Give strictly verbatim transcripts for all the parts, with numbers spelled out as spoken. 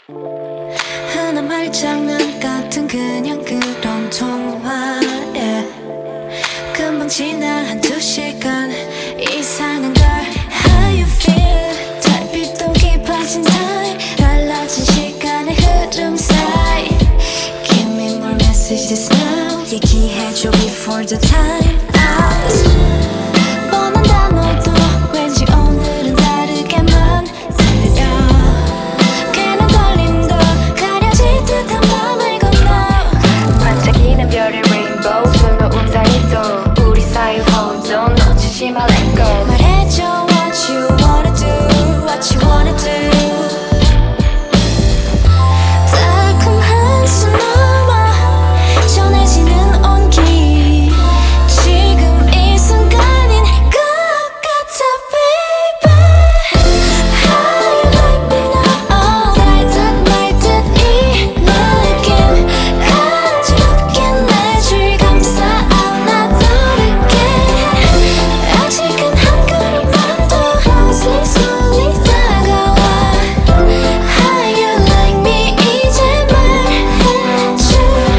흔한 말장난 같은 그냥 그런 통화 yeah. 금방 지나 한두 시간 이상한 걸 How you feel 달빛도 깊어진 time 달라진 시간의 흐름 사이 Give me more messages now 얘기해줘 before the time out 뻔한 단어도 왠지 오늘은 다르게만 들려 괜한 떨림도 가려지듯한 밤을 건너 반짝이는 별의 레인보우 슬로운 사이도 우리 사이 혼돈 놓치지 마 let go 말해줘 what you wanna do what you wanna do 달콤한 숨 넘어 전해지는 온기 지금 이 순간인 것 같아 baby How you like me now 달듯 말듯 이 느낌 가지럽게 내 주위 감싸 안아두르게 아직은 한 걸음만 더 Slowly slowly 다가와 How you like me 이제 말해줄래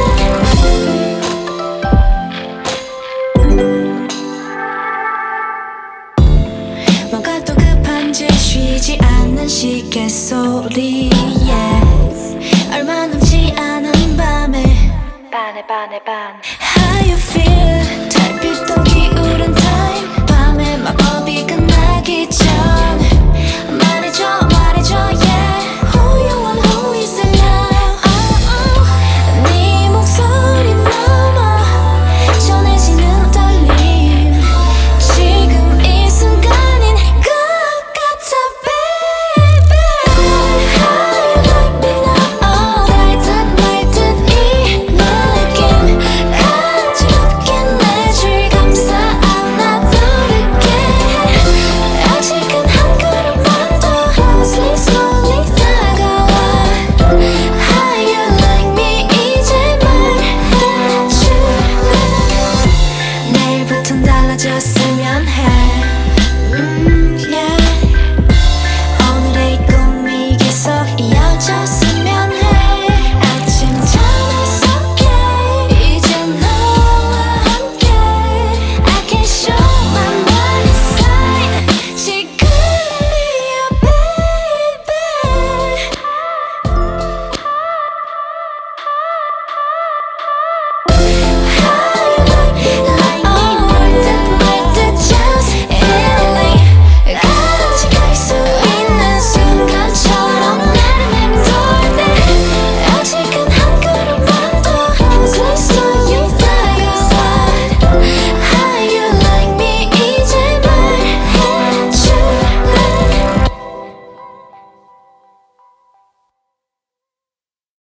뭔가 또 급한지 쉬지 않는 시계 소리 yeah. 얼마 남지 않은 밤에 반에 반에 반 How you feel 달빛도 기울은 time 밤의 마법이 끝나기 전